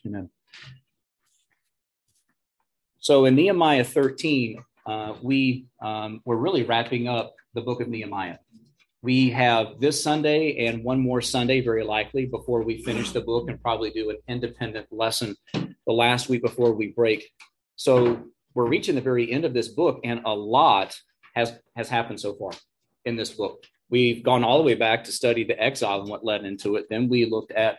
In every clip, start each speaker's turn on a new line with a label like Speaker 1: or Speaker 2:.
Speaker 1: Amen. So in Nehemiah 13, we're really wrapping up the book of Nehemiah. We have this Sunday and one more Sunday, very likely, before we finish the book and probably do an independent lesson the last week before we break. So we're reaching the very end of this book, and a lot has happened so far in this book. We've gone all the way back to study the exile and what led into it. Then we looked at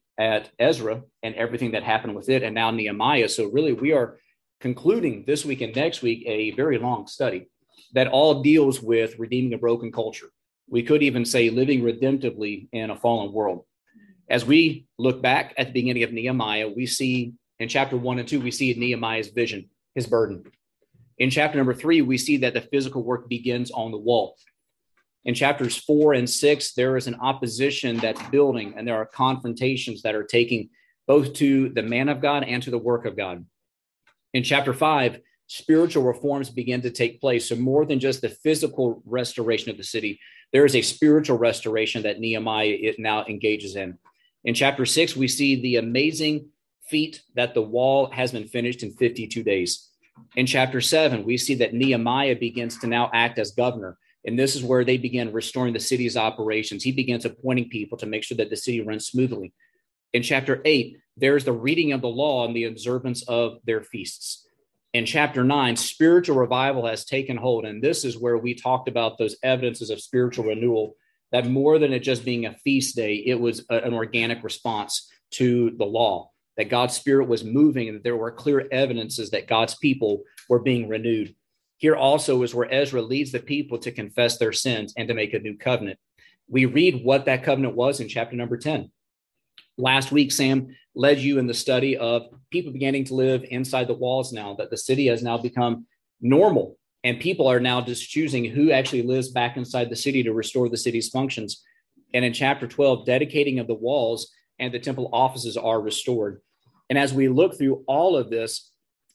Speaker 1: Ezra and everything that happened with it, and now Nehemiah. So really, we are concluding this week and next week a very long study that all deals with redeeming a broken culture. We could even say living redemptively in a fallen world. As we look back at the beginning of Nehemiah, we see in chapter 1 and 2, we see Nehemiah's vision, his burden. In chapter number 3, we see that the physical work begins on the wall. In chapters 4 and 6, there is an opposition that's building, and there are confrontations that are taking both to the man of God and to the work of God. In chapter 5, spiritual reforms begin to take place. So more than just the physical restoration of the city, there is a spiritual restoration that Nehemiah now engages in. In chapter 6, we see the amazing feat that the wall has been finished in 52 days. In chapter 7, we see that Nehemiah begins to now act as governor. And this is where they begin restoring the city's operations. He begins appointing people to make sure that the city runs smoothly. In chapter 8, there's the reading of the law and the observance of their feasts. In chapter 9, spiritual revival has taken hold. And this is where we talked about those evidences of spiritual renewal, that more than it just being a feast day, it was an organic response to the law, that God's spirit was moving and that there were clear evidences that God's people were being renewed. Here also is where Ezra leads the people to confess their sins and to make a new covenant. We read what that covenant was in chapter number 10. Last week, Sam led you in the study of people beginning to live inside the walls now, that the city has now become normal, and people are now just choosing who actually lives back inside the city to restore the city's functions. And in chapter 12, dedicating of the walls and the temple offices are restored. And as we look through all of this,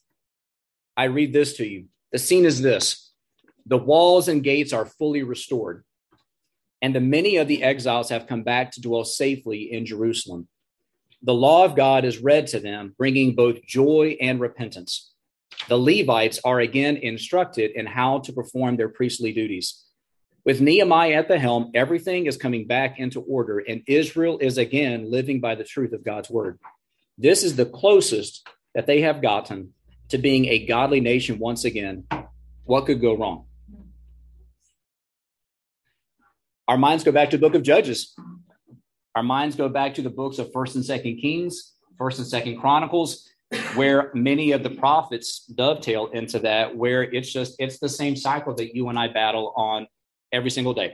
Speaker 1: I read this to you. The scene is this: the walls and gates are fully restored, and the many of the exiles have come back to dwell safely in Jerusalem. The law of God is read to them, bringing both joy and repentance. The Levites are again instructed in how to perform their priestly duties. With Nehemiah at the helm, everything is coming back into order, and Israel is again living by the truth of God's word. This is the closest that they have gotten to being a godly nation once again. What could go wrong? Our minds go back to the book of Judges. Our minds go back to the books of 1st and 2nd Kings, 1st and 2nd Chronicles, where many of the prophets dovetail into that, where it's the same cycle that you and I battle on every single day.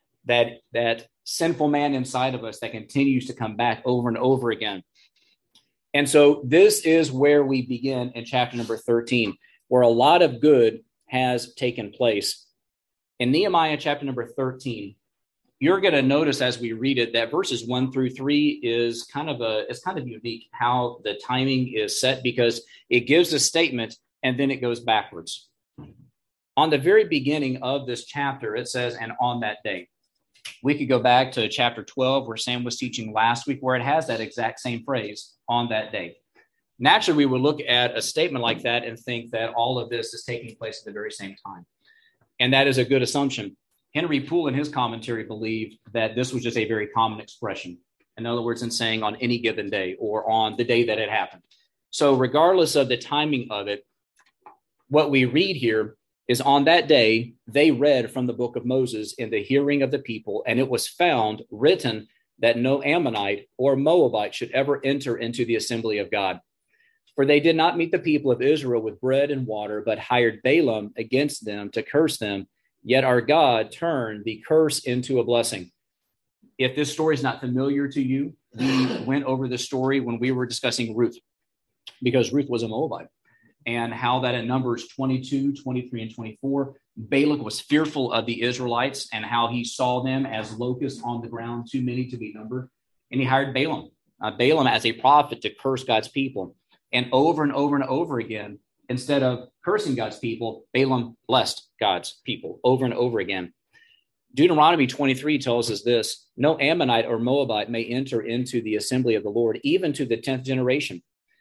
Speaker 1: That sinful man inside of us that continues to come back over and over again. And so this is where we begin in chapter number 13, where a lot of good has taken place. In Nehemiah chapter number 13, you're going to notice as we read it that verses 1 through 3 is kind of unique how the timing is set, because it gives a statement and then it goes backwards. On the very beginning of this chapter, it says, "And on that day." We could go back to chapter 12 where Sam was teaching last week, where it has that exact same phrase, "on that day." Naturally, we would look at a statement like that and think that all of this is taking place at the very same time. And that is a good assumption. Henry Poole, in his commentary, believed that this was just a very common expression. In other words, in saying on any given day or on the day that it happened. So regardless of the timing of it, what we read here is on that day, they read from the book of Moses in the hearing of the people, and it was found written that no Ammonite or Moabite should ever enter into the assembly of God. For they did not meet the people of Israel with bread and water, but hired Balaam against them to curse them. Yet our God turned the curse into a blessing. If this story is not familiar to you, we went over this story when we were discussing Ruth, because Ruth was a Moabite, and how that in Numbers 22, 23, and 24, Balak was fearful of the Israelites and how he saw them as locusts on the ground, too many to be numbered. And he hired Balaam as a prophet to curse God's people. And over and over and over again, instead of cursing God's people, Balaam blessed God's people over and over again. Deuteronomy 23 tells us this: no Ammonite or Moabite may enter into the assembly of the Lord, even to the 10th generation.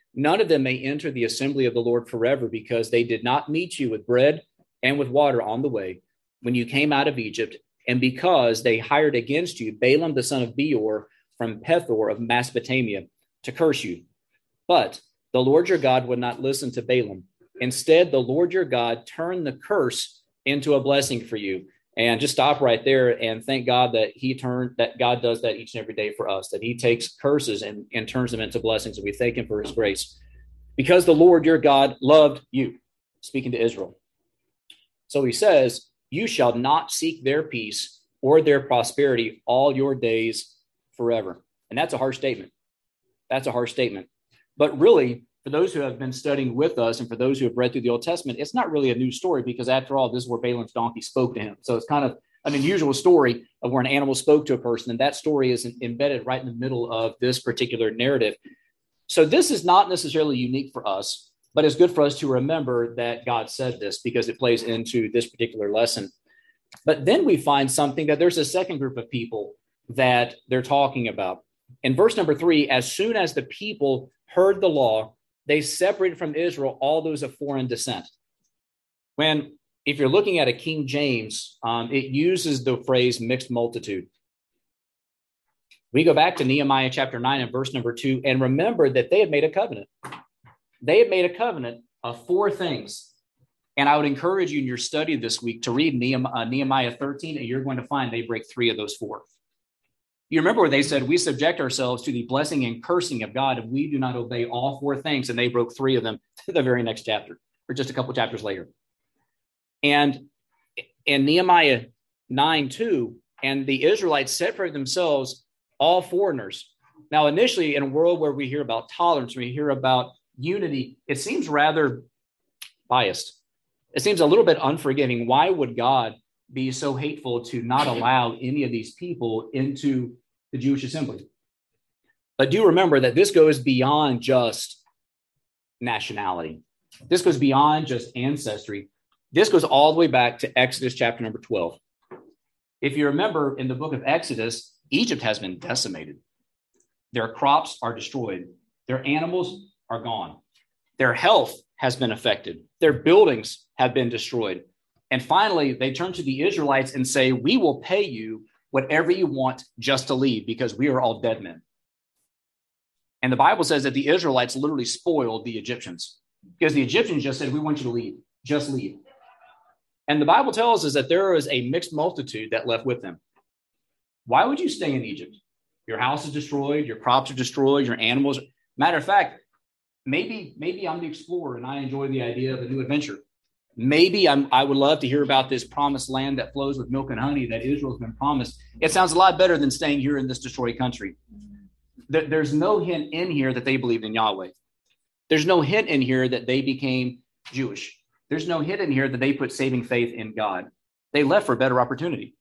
Speaker 1: None of them may enter the assembly of the Lord forever, because they did not meet you with bread and with water on the way when you came out of Egypt, and because they hired against you Balaam the son of Beor from Pethor of Mesopotamia to curse you. But the Lord your God would not listen to Balaam. Instead, the Lord your God turned the curse into a blessing for you. And just stop right there and thank God that God does that each and every day for us, that he takes curses and turns them into blessings. And we thank him for his grace. Because the Lord your God loved you, speaking to Israel. So he says, you shall not seek their peace or their prosperity all your days forever. And that's a harsh statement. That's a harsh statement. But really, for those who have been studying with us and for those who have read through the Old Testament, it's not really a new story, because after all, this is where Balaam's donkey spoke to him. So it's kind of an unusual story of where an animal spoke to a person. And that story is embedded right in the middle of this particular narrative. So this is not necessarily unique for us, but it's good for us to remember that God said this, because it plays into this particular lesson. But then we find something, that there's a second group of people that they're talking about. In verse number 3, as soon as the people heard the law, they separated from Israel all those of foreign descent. If you're looking at a King James, it uses the phrase mixed multitude. We go back to Nehemiah chapter 9 and verse number 2, and remember that they had made a covenant. They had made a covenant of 4 things. And I would encourage you in your study this week to read Nehemiah 13, and you're going to find they break 3 of those 4. You remember where they said, we subject ourselves to the blessing and cursing of God, and we do not obey all 4 things. And they broke 3 of them to the very next chapter, or just a couple chapters later. And in Nehemiah 9:2, and the Israelites separated themselves, all foreigners. Now, initially, in a world where we hear about tolerance, we hear about unity, it seems rather biased. It seems a little bit unforgiving. Why would God be so hateful to not allow any of these people into the Jewish assembly? But do remember that this goes beyond just nationality. This goes beyond just ancestry. This goes all the way back to Exodus chapter number 12. If you remember, in the book of Exodus, Egypt has been decimated. Their crops are destroyed. Their animals are gone. Their health has been affected. Their buildings have been destroyed. And finally, they turn to the Israelites and say, we will pay you whatever you want just to leave, because we are all dead men. And the Bible says that the Israelites literally spoiled the Egyptians, because the Egyptians just said, we want you to leave, just leave. And the Bible tells us that there was a mixed multitude that left with them. Why would you stay in Egypt? Your house is destroyed, your crops are destroyed, your animals. Matter of fact, maybe I'm the explorer and I enjoy the idea of a new adventure. Maybe I would love to hear about this promised land that flows with milk and honey that Israel's been promised. It sounds a lot better than staying here in this destroyed country. There's no hint in here that they believed in Yahweh. There's no hint in here that they became Jewish. There's no hint in here that they put saving faith in God. They left for a better opportunity.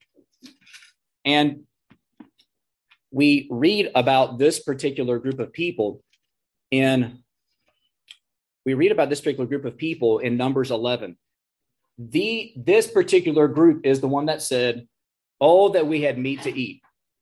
Speaker 1: And we read about this particular group of people in Numbers 11. This particular group is the one that said, oh, that we had meat to eat.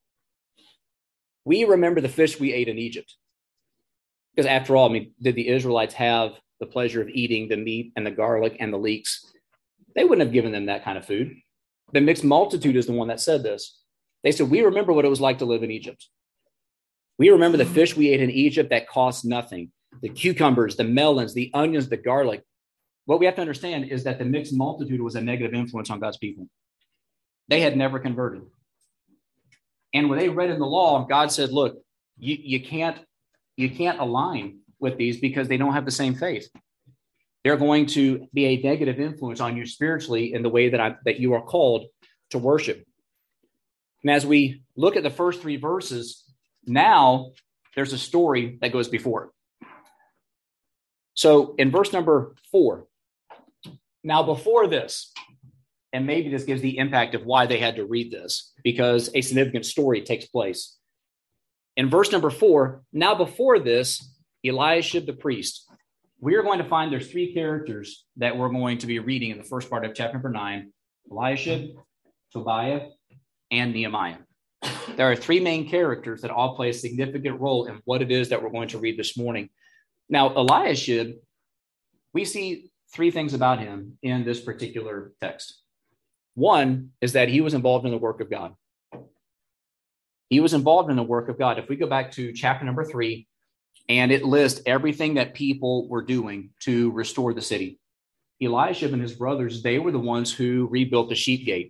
Speaker 1: We remember the fish we ate in Egypt. Because after all, did the Israelites have the pleasure of eating the meat and the garlic and the leeks? They wouldn't have given them that kind of food. The mixed multitude is the one that said this. They said, we remember what it was like to live in Egypt. We remember the fish we ate in Egypt that cost nothing. The cucumbers, the melons, the onions, the garlic. What we have to understand is that the mixed multitude was a negative influence on God's people. They had never converted. And when they read in the law, God said, look, you can't align with these because they don't have the same faith. They're going to be a negative influence on you spiritually in the way that you are called to worship. And as we look at the first 3 verses, now there's a story that goes before it. So in verse number 4, now before this, and maybe this gives the impact of why they had to read this, because a significant story takes place. In verse number 4, now before this, Eliashib the priest. We are going to find there's 3 characters that we're going to be reading in the first part of chapter number 9, Eliashib, Tobiah, and Nehemiah. There are 3 main characters that all play a significant role in what it is that we're going to read this morning. Now, Eliashib, we see three things about him in this particular text. One is that he was involved in the work of God. He was involved in the work of God. If we go back to chapter number 3, and it lists everything that people were doing to restore the city. Eliashib and his brothers, they were the ones who rebuilt the sheep gate.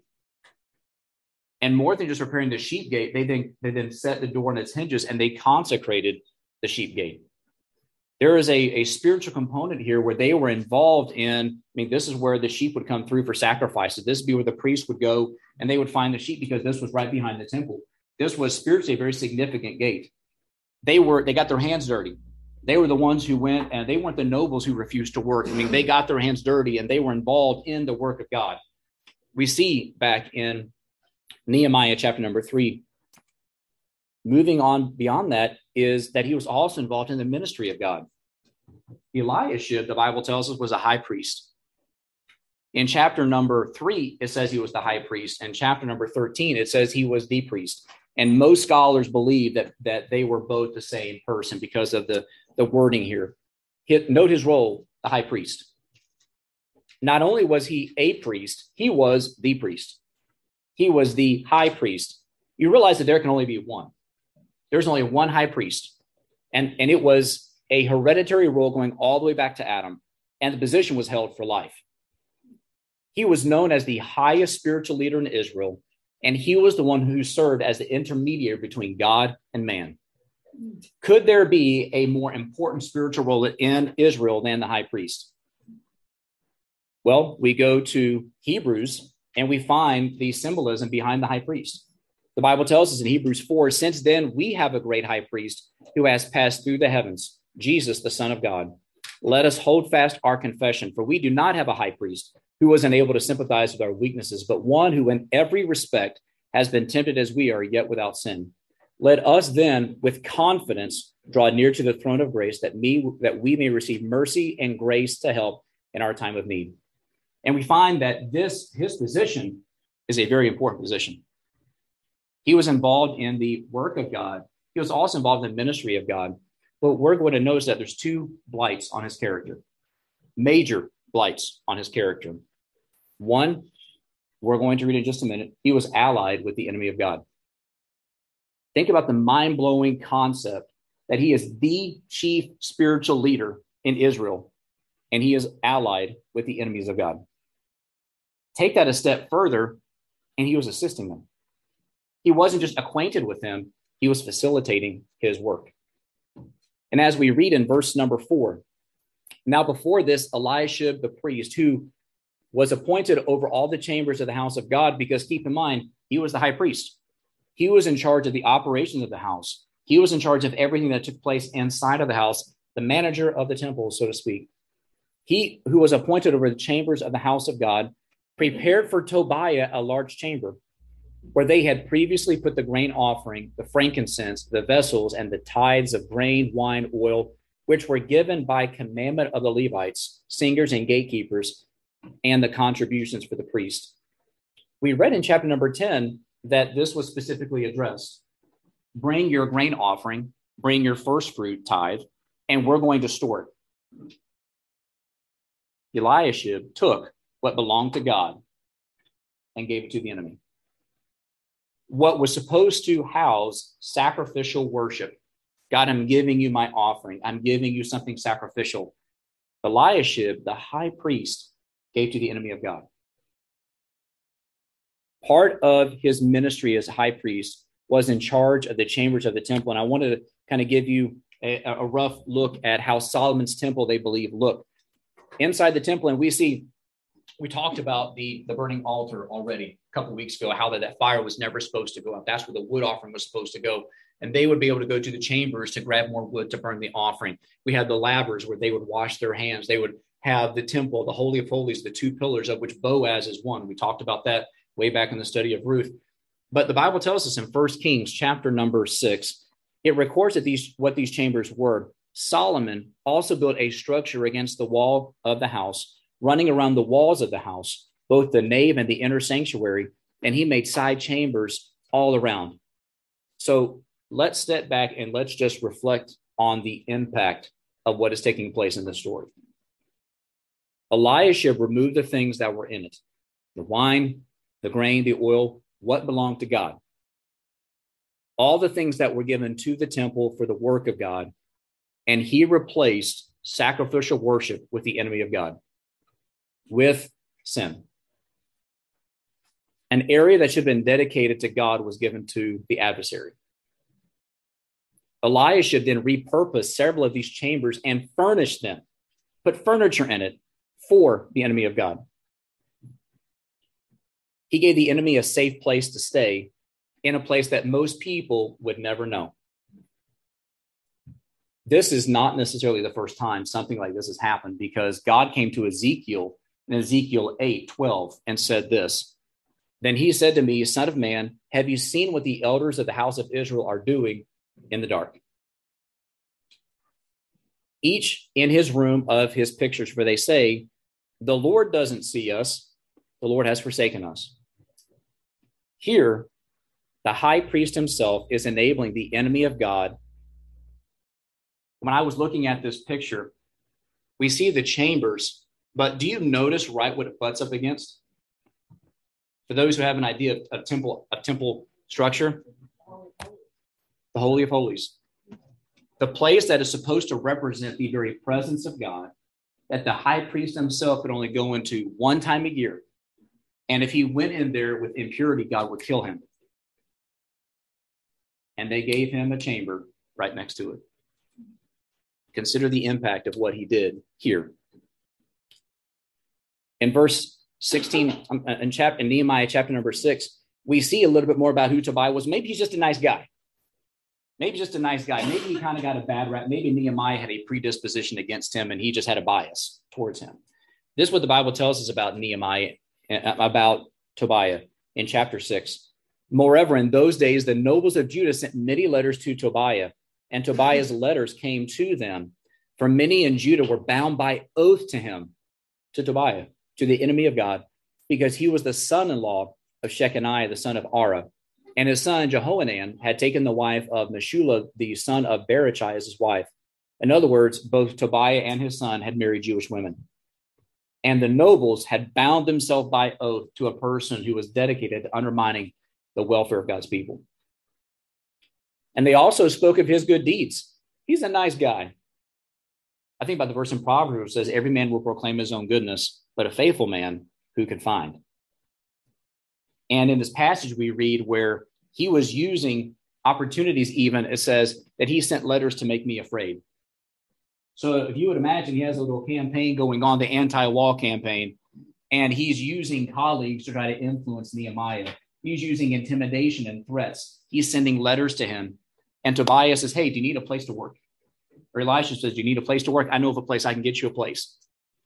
Speaker 1: And more than just repairing the sheep gate, they then set the door on its hinges and they consecrated the sheep gate. There is a spiritual component here where they were involved in, this is where the sheep would come through for sacrifices. This would be where the priest would go and they would find the sheep because this was right behind the temple. This was spiritually a very significant gate. They got their hands dirty. They were the ones who went, and they weren't the nobles who refused to work. They got their hands dirty and they were involved in the work of God. We see back in Nehemiah chapter number 3, moving on beyond that is that he was also involved in the ministry of God. Eliashib, the Bible tells us, was a high priest. In chapter number 3, it says he was the high priest. And chapter number 13, it says he was the priest. And most scholars believe that they were both the same person because of the wording here. Note his role, the high priest. Not only was he a priest, he was the priest. He was the high priest. You realize that there can only be one. There's only one high priest. And it was a hereditary role going all the way back to Adam. And the position was held for life. He was known as the highest spiritual leader in Israel. And he was the one who served as the intermediary between God and man. Could there be a more important spiritual role in Israel than the high priest? Well, we go to Hebrews and we find the symbolism behind the high priest. The Bible tells us in Hebrews 4, since then we have a great high priest who has passed through the heavens, Jesus, the Son of God. Let us hold fast our confession, for we do not have a high priest who was unable to sympathize with our weaknesses, but one who in every respect has been tempted as we are, yet without sin. Let us then, with confidence, draw near to the throne of grace that we may receive mercy and grace to help in our time of need. And we find that his position is a very important position. He was involved in the work of God. He was also involved in the ministry of God. But we're going to notice that there's two blights on his character, major blights on his character. One, we're going to read in just a minute, he was allied with the enemy of God. Think about the mind-blowing concept that he is the chief spiritual leader in Israel, and he is allied with the enemies of God. Take that a step further, and he was assisting them. He wasn't just acquainted with them, he was facilitating his work. And as we read in verse number 4, now before this, Eliashib the priest, who was appointed over all the chambers of the house of God, because keep in mind, he was the high priest. He was in charge of the operations of the house. He was in charge of everything that took place inside of the house, the manager of the temple, so to speak. He who was appointed over the chambers of the house of God prepared for Tobiah a large chamber where they had previously put the grain offering, the frankincense, the vessels, and the tithes of grain, wine, oil, which were given by commandment of the Levites, singers, and gatekeepers, and the contributions for the priest. We read in chapter number 10 that this was specifically addressed. Bring your grain offering, bring your first fruit tithe, and we're going to store it. Eliashib took what belonged to God and gave it to the enemy. What was supposed to house sacrificial worship. God, I'm giving you my offering. I'm giving you something sacrificial. Eliashib, the high priest, gave to the enemy of God. Part of his ministry as high priest was in charge of the chambers of the temple. And I wanted to kind of give you a rough look at how Solomon's temple, they believe, looked. Inside the temple, and we talked about the burning altar already a couple of weeks ago, how that fire was never supposed to go up. That's where the wood offering was supposed to go. And they would be able to go to the chambers to grab more wood to burn the offering. We had the lavers where they would wash their hands. They would have the temple, the Holy of Holies, the two pillars of which Boaz is one. We talked about that way back in the study of Ruth. But the Bible tells us in 1 Kings chapter number 6, it records that what these chambers were. Solomon also built a structure against the wall of the house, running around the walls of the house, both the nave and the inner sanctuary, and he made side chambers all around. So let's step back and let's just reflect on the impact of what is taking place in this story. Eliashib removed the things that were in it, the wine, the grain, the oil, what belonged to God. All the things that were given to the temple for the work of God, and he replaced sacrificial worship with the enemy of God, with sin. An area that should have been dedicated to God was given to the adversary. Eliashib then repurposed several of these chambers and furnished them, put furniture in it for the enemy of God. He gave the enemy a safe place to stay in a place that most people would never know. This is not necessarily the first time something like this has happened, because God came to Ezekiel in Ezekiel 8:12 and said this. Then he said to me, Son of man, have you seen what the elders of the house of Israel are doing in the dark? Each in his room of his pictures, for they say, the Lord doesn't see us. The Lord has forsaken us. Here, the high priest himself is enabling the enemy of God. When I was looking at this picture, we see the chambers, but do you notice right what it butts up against? For those who have an idea of temple structure, the Holy of Holies, the place that is supposed to represent the very presence of God, that the high priest himself could only go into one time a year. And if he went in there with impurity, God would kill him. And they gave him a chamber right next to it. Consider the impact of what he did here. In verse 16, in Nehemiah chapter number 6, we see a little bit more about who Tobiah was. Maybe he's just a nice guy. Maybe just a nice guy. Maybe he kind of got a bad rap. Maybe Nehemiah had a predisposition against him and he just had a bias towards him. This is what the Bible tells us about Nehemiah, about Tobiah in chapter 6. Moreover, in those days, the nobles of Judah sent many letters to Tobiah, and Tobiah's letters came to them. For many in Judah were bound by oath to him, to Tobiah, to the enemy of God, because he was the son-in-law of Shechaniah, the son of Ara. And his son Jehohanan had taken the wife of Meshulah, the son of Berechiah, as his wife. In other words, both Tobiah and his son had married Jewish women. And the nobles had bound themselves by oath to a person who was dedicated to undermining the welfare of God's people. And they also spoke of his good deeds. He's a nice guy. I think about the verse in Proverbs that says, every man will proclaim his own goodness, but a faithful man who can find. And in this passage, we read where he was using opportunities, even it says that he sent letters to make me afraid. So if you would imagine, he has a little campaign going on, the anti-wall campaign, and he's using colleagues to try to influence Nehemiah. He's using intimidation and threats. He's sending letters to him. And Tobiah says, hey, do you need a place to work? Or Elisha says, do you need a place to work? I know of a place. I can get you a place.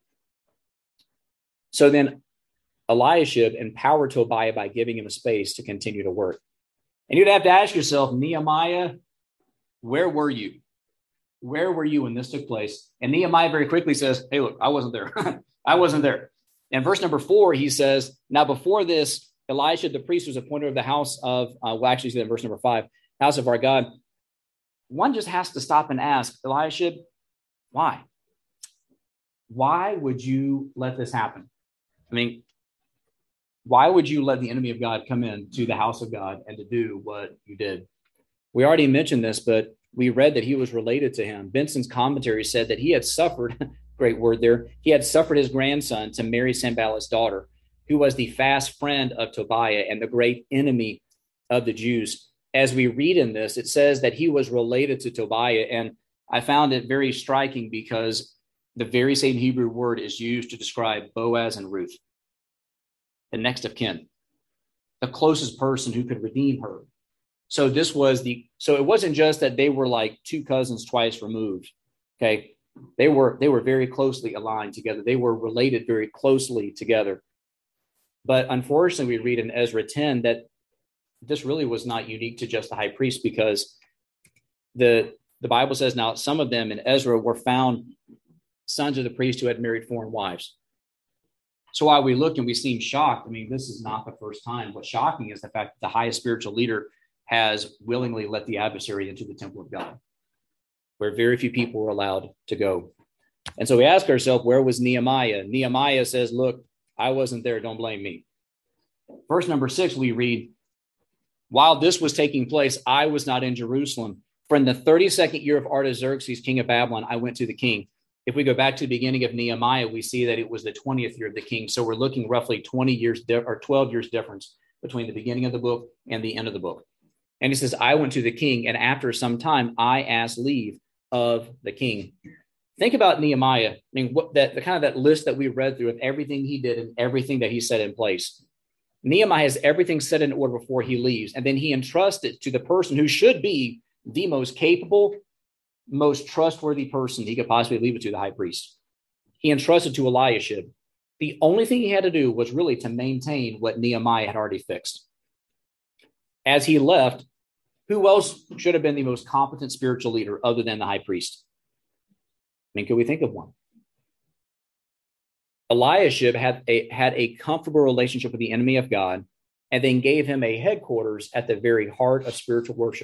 Speaker 1: So then Eliashib empowered Tobiah by giving him a space to continue to work. And you'd have to ask yourself, Nehemiah, where were you? Where were you when this took place? And Nehemiah very quickly says, hey, look, I wasn't there. I wasn't there. And verse number 4, he says, now before this, Elisha, the priest, was appointed of the house of, actually, in verse number 5, house of our God. One just has to stop and ask, Eliashib, why? Why would you let this happen? I mean, why would you let the enemy of God come in to the house of God and to do what you did? We already mentioned this, but we read that he was related to him. Benson's commentary said that he had suffered, great word there, he had suffered his grandson to marry Sanballat's daughter, who was the fast friend of Tobiah and the great enemy of the Jews. As we read in this, it says that he was related to Tobiah, and I found it very striking because the very same Hebrew word is used to describe Boaz and Ruth, the next of kin, the closest person who could redeem her. So it wasn't just that they were like two cousins twice removed. Okay. They were very closely aligned together. They were related very closely together. But unfortunately, we read in Ezra 10 that this really was not unique to just the high priest, because the Bible says now some of them in Ezra were found sons of the priest who had married foreign wives. So while we look and we seem shocked, I mean, this is not the first time. What's shocking is the fact that the highest spiritual leader has willingly let the adversary into the temple of God. where very few people were allowed to go. And so we ask ourselves, where was Nehemiah? Nehemiah says, look, I wasn't there. Don't blame me. Verse number 6, we read, while this was taking place, I was not in Jerusalem. For in the 32nd year of Artaxerxes, king of Babylon, I went to the king. If we go back to the beginning of Nehemiah, we see that it was the 20th year of the king. So we're looking roughly 20 years or 12 years difference between the beginning of the book and the end of the book. And he says, I went to the king, and after some time, I asked leave of the king. Think about Nehemiah. I mean, the kind of that list that we read through of everything he did and everything that he set in place. Nehemiah has everything set in order before he leaves, and then he entrusts it to the person who should be the most capable, most trustworthy person he could possibly leave it to, the high priest. He entrusted to Eliashib. The only thing he had to do was really to maintain what Nehemiah had already fixed. As he left, who else should have been the most competent spiritual leader other than the high priest? I mean, can we think of one? Eliashib had a comfortable relationship with the enemy of God, and then gave him a headquarters at the very heart of spiritual worship.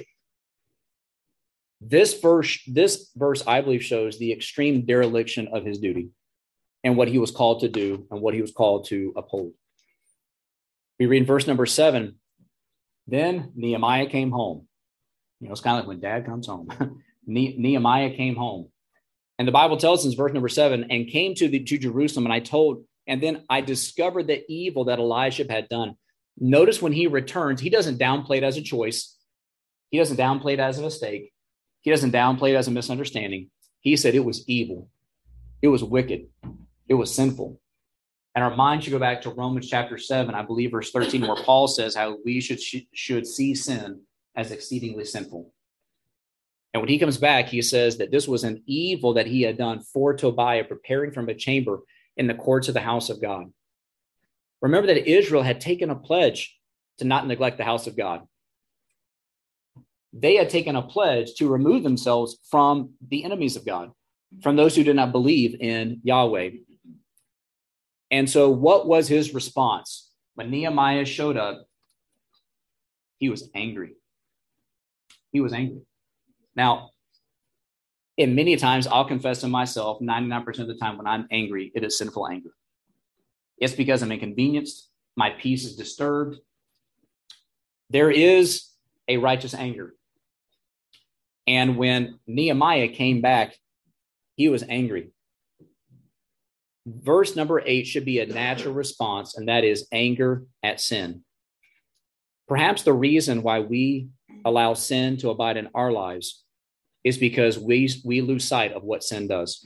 Speaker 1: This verse, I believe, shows the extreme dereliction of his duty and what he was called to do and what he was called to uphold. We read in verse number 7, then Nehemiah came home. It's kind of like when dad comes home. Nehemiah came home. And the Bible tells us in verse number 7, and came to Jerusalem, and then I discovered the evil that Eliashib had done. Notice when he returns, he doesn't downplay it as a choice. He doesn't downplay it as a mistake. He doesn't downplay it as a misunderstanding. He said it was evil. It was wicked. It was sinful. And our mind should go back to Romans chapter 7, I believe verse 13, where Paul says how we should see sin as exceedingly sinful. And when he comes back, he says that this was an evil that he had done for Tobiah, preparing from a chamber in the courts of the house of God. Remember that Israel had taken a pledge to not neglect the house of God. They had taken a pledge to remove themselves from the enemies of God, from those who did not believe in Yahweh. And so what was his response? When Nehemiah showed up, he was angry. He was angry. Now, in many times, I'll confess to myself, 99% of the time when I'm angry, it is sinful anger. It's because I'm inconvenienced. My peace is disturbed. There is a righteous anger. And when Nehemiah came back, he was angry. Verse number 8 should be a natural response, and that is anger at sin. Perhaps the reason why we allow sin to abide in our lives is because we lose sight of what sin does.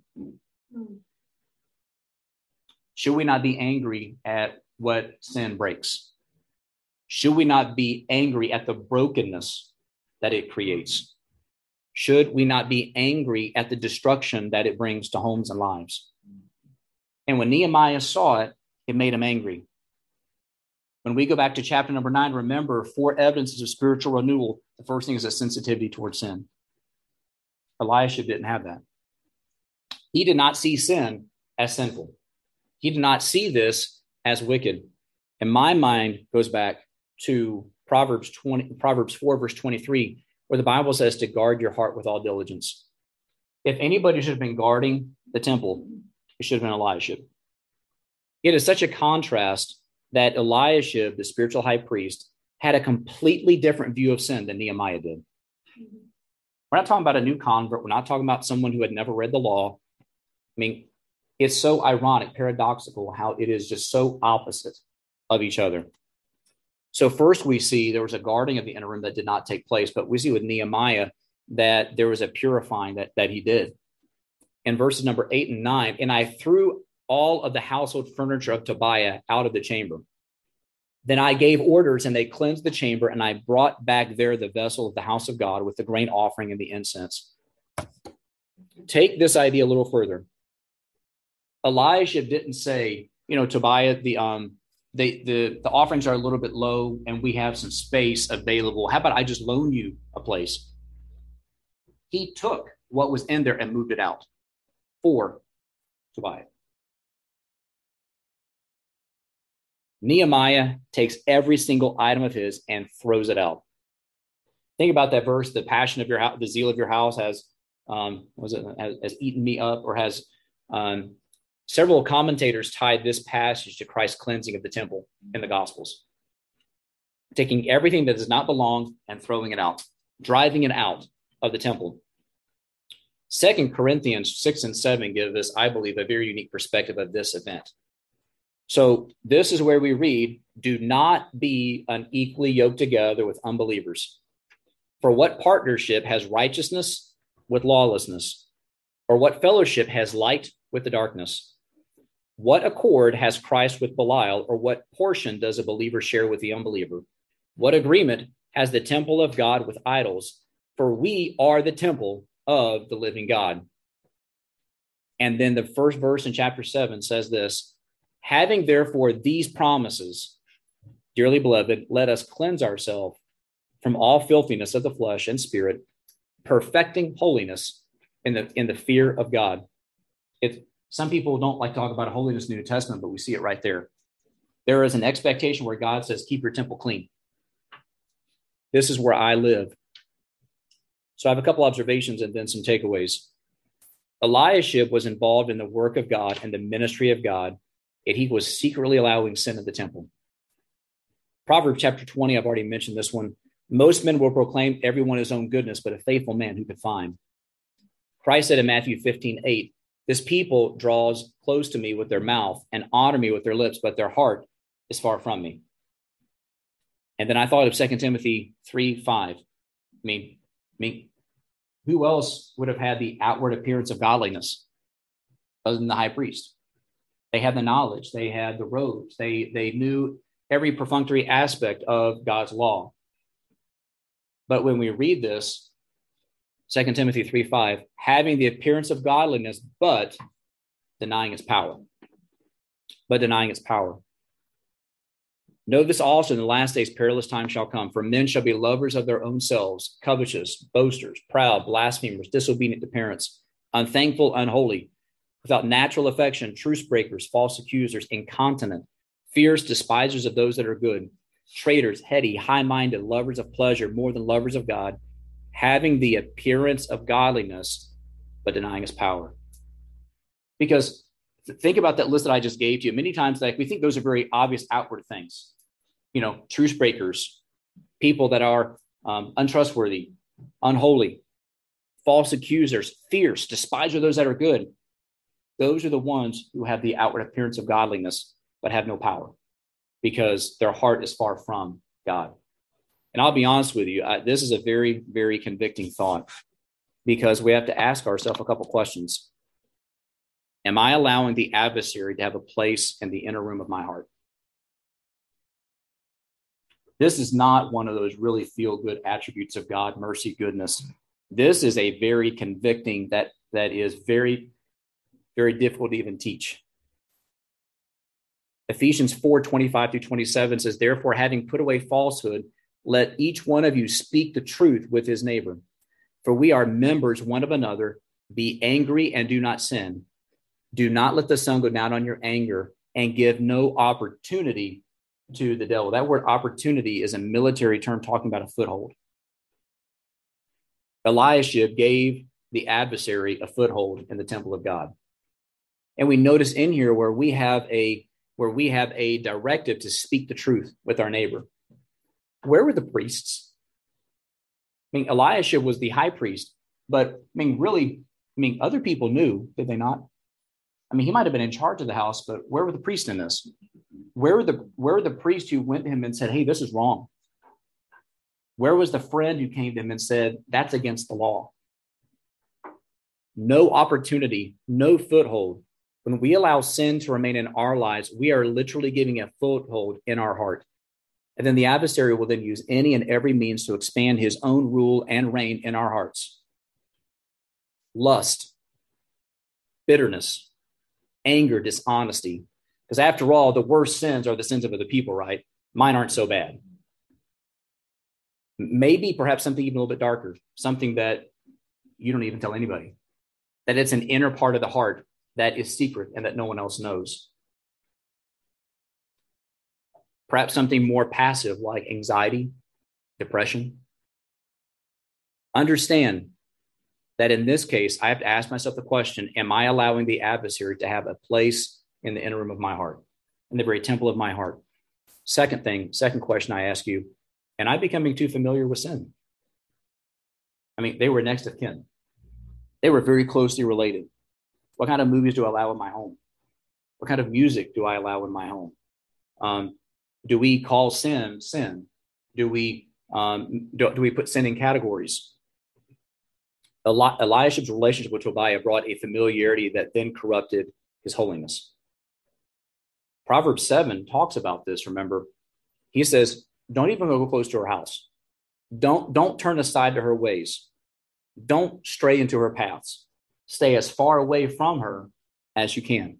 Speaker 1: Should we not be angry at what sin breaks? Should we not be angry at the brokenness that it creates? Should we not be angry at the destruction that it brings to homes and lives? And when Nehemiah saw it, it made him angry. When we go back to chapter number 9, remember 4 evidences of spiritual renewal. The first thing is a sensitivity towards sin. Eliashib didn't have that. He did not see sin as sinful. He did not see this as wicked. And my mind goes back to Proverbs 4, verse 23, where the Bible says to guard your heart with all diligence. If anybody should have been guarding the temple, it should have been Eliashib. It is such a contrast that Eliashib, the spiritual high priest, had a completely different view of sin than Nehemiah did. We're not talking about a new convert. We're not talking about someone who had never read the law. I mean, it's so ironic, paradoxical, how it is just so opposite of each other. So first we see there was a guarding of the inner room that did not take place, but we see with Nehemiah that there was a purifying that he did. In verses number 8 and 9, and I threw all of the household furniture of Tobiah out of the chamber. Then I gave orders, and they cleansed the chamber, and I brought back there the vessel of the house of God with the grain offering and the incense. Take this idea a little further. Eliashib didn't say, Tobiah, the offerings are a little bit low, and we have some space available. How about I just loan you a place? He took what was in there and moved it out for Tobiah. Nehemiah takes every single item of his and throws it out. Think about that verse, the passion of your house, the zeal of your house has has eaten me up, or has several commentators tied this passage to Christ's cleansing of the temple in the Gospels, taking everything that does not belong and throwing it out, driving it out of the temple. 2 Corinthians 6 and 7 give us, I believe, a very unique perspective of this event. So this is where we read, do not be unequally yoked together with unbelievers. For what partnership has righteousness with lawlessness? Or what fellowship has light with the darkness? What accord has Christ with Belial? Or what portion does a believer share with the unbeliever? What agreement has the temple of God with idols? For we are the temple of the living God. And then the first verse in chapter 7 says this, having therefore these promises, dearly beloved, let us cleanse ourselves from all filthiness of the flesh and spirit, perfecting holiness in the fear of God. Some people don't like to talk about holiness in the New Testament, but we see it right there. There is an expectation where God says, keep your temple clean. This is where I live. So I have a couple observations and then some takeaways. Eliashib was involved in the work of God and the ministry of God, yet he was secretly allowing sin in the temple. Proverbs chapter 20, I've already mentioned this one. Most men will proclaim everyone his own goodness, but a faithful man who could find. Christ said in Matthew 15:8, this people draws close to me with their mouth and honor me with their lips, but their heart is far from me. And then I thought of 2 Timothy 3:5. I mean, who else would have had the outward appearance of godliness other than the high priest? They had the knowledge, they had the robes, they knew every perfunctory aspect of God's law. But when we read this, 2 Timothy 3:5, having the appearance of godliness, but denying its power. But denying its power. Know this also, in the last days perilous times shall come, for men shall be lovers of their own selves, covetous, boasters, proud, blasphemers, disobedient to parents, unthankful, unholy, without natural affection, truce breakers, false accusers, incontinent, fierce, despisers of those that are good, traitors, heady, high-minded, lovers of pleasure more than lovers of God, having the appearance of godliness, but denying its power. Because think about that list that I just gave to you. Many times, like, we think those are very obvious outward things. Truce breakers, people that are untrustworthy, unholy, false accusers, fierce, despisers of those that are good. Those are the ones who have the outward appearance of godliness, but have no power because their heart is far from God. And I'll be honest with you, this is a very, very convicting thought, because we have to ask ourselves a couple questions. Am I allowing the adversary to have a place in the inner room of my heart? This is not one of those really feel-good attributes of God, mercy, goodness. This is a very convicting that is very, very difficult to even teach. Ephesians 4:25-27 says, therefore, having put away falsehood, let each one of you speak the truth with his neighbor. For we are members one of another. Be angry and do not sin. Do not let the sun go down on your anger, and give no opportunity to the devil. That word opportunity is a military term talking about a foothold. Eliashib gave the adversary a foothold in the temple of God. And we notice in here where we have a directive to speak the truth with our neighbor. Where were the priests? Eliashib was the high priest, but other people knew, did they not? He might have been in charge of the house, but where were the priests in this? Where were the priests who went to him and said, hey, this is wrong? Where was the friend who came to him and said, that's against the law? No opportunity, no foothold. When we allow sin to remain in our lives, we are literally giving a foothold in our heart. And then the adversary will then use any and every means to expand his own rule and reign in our hearts. Lust, bitterness, anger, dishonesty. Because after all, the worst sins are the sins of other people, right? Mine aren't so bad. Maybe perhaps something even a little bit darker, something that you don't even tell anybody, that it's an inner part of the heart that is secret and that no one else knows. Perhaps something more passive like anxiety, depression. Understand, that in this case, I have to ask myself the question, am I allowing the adversary to have a place in the inner room of my heart, in the very temple of my heart? Second question I ask you, am I becoming too familiar with sin? I mean, they were next of kin. They were very closely related. What kind of movies do I allow in my home? What kind of music do I allow in my home? Do we call sin? Do we put sin in categories? Eliashib's relationship with Tobiah brought a familiarity that then corrupted his holiness. Proverbs 7 talks about this, remember. He says, don't even go close to her house. Don't turn aside to her ways. Don't stray into her paths. Stay as far away from her as you can.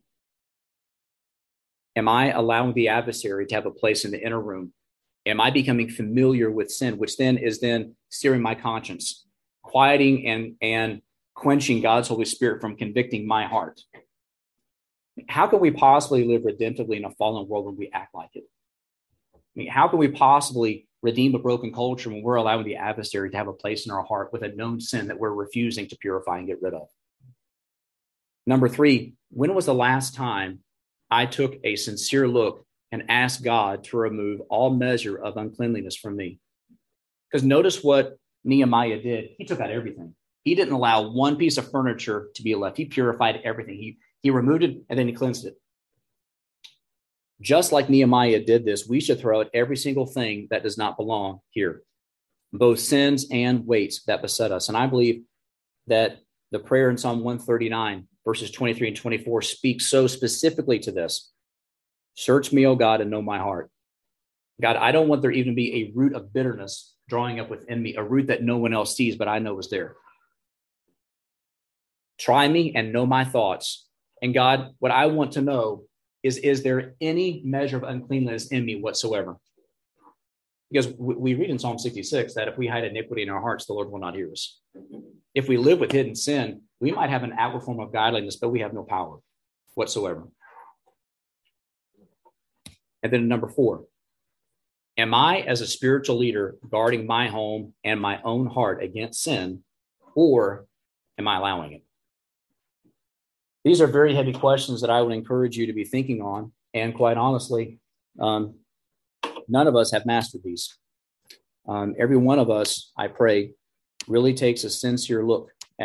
Speaker 1: Am I allowing the adversary to have a place in the inner room? Am I becoming familiar with sin, which then is searing my conscience, quieting and quenching God's Holy Spirit from convicting my heart? How can we possibly live redemptively in a fallen world when we act like it? I mean, how can we possibly redeem a broken culture when we're allowing the adversary to have a place in our heart with a known sin that we're refusing to purify and get rid of? Number 3, when was the last time I took a sincere look and asked God to remove all measure of uncleanliness from me? Because notice what Nehemiah did. He took out everything. He didn't allow one piece of furniture to be left. He purified everything. He removed it and then he cleansed it. Just like Nehemiah did this, we should throw out every single thing that does not belong here, both sins and weights that beset us. And I believe that the prayer in Psalm 139, verses 23 and 24, speaks so specifically to this. Search me, O God, and know my heart. God, I don't want there even to be a root of bitterness drawing up within me, a root that no one else sees, but I know is there. Try me and know my thoughts. And God, what I want to know is there any measure of uncleanness in me whatsoever? Because we read in Psalm 66 that if we hide iniquity in our hearts, the Lord will not hear us. If we live with hidden sin, we might have an outward form of godliness, but we have no power whatsoever. And then number 4, am I, as a spiritual leader, guarding my home and my own heart against sin, or am I allowing it? These are very heavy questions that I would encourage you to be thinking on. And quite honestly, none of us have mastered these. Every one of us, I pray, really takes a sincere look